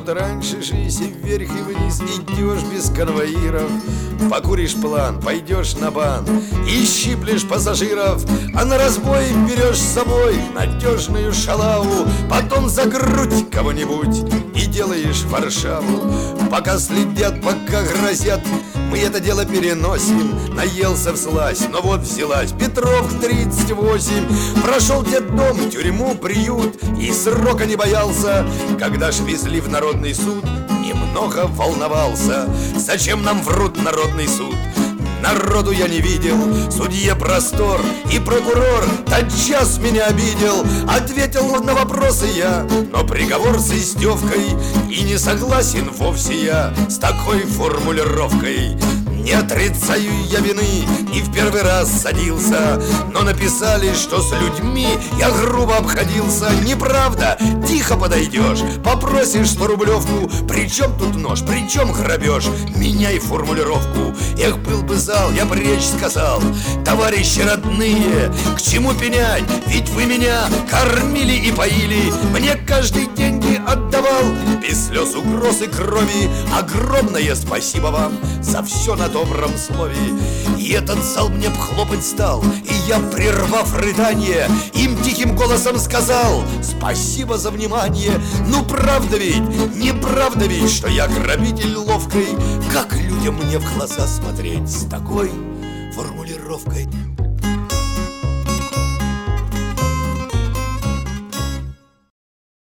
Вот раньше жизнь и вверх и вниз идешь без конвоиров. Покуришь план, пойдешь на бан и щиплешь пассажиров, а на разбой берешь с собой надежную шалаву. Потом за грудь кого-нибудь и делаешь Варшаву. Пока следят, пока грозят, мы это дело переносим. Наелся вслазь, но вот взялась Петров 38. Прошел детдом, тюрьму, приют и срока не боялся. Когда ж везли в народный суд, немного волновался. Зачем нам врут народный суд? Народу я не видел, судье простор и прокурор тотчас меня обидел. Ответил на вопросы я, но приговор с издевкой, и не согласен вовсе я с такой формулировкой. Не отрицаю я вины, не в первый раз садился, но написали, что с людьми я грубо обходился. Неправда, тихо подойдешь, попросишь 100-рублевку. Причем тут нож, причем грабеж? Меняй формулировку. Эх, был бы зал, я бы речь сказал. Товарищи родные, к чему пенять? Ведь вы меня кормили и поили, мне каждый деньги отдавал, без слез, угроз и крови. Огромное спасибо вам за все на добром слове. И этот зал мне б хлопать стал, и я, прервав рыдание, им тихим голосом сказал: спасибо за внимание. Ну правда ведь, неправда ведь, что я грабитель ловкой? Как людям мне в глаза смотреть с такой формулировкой?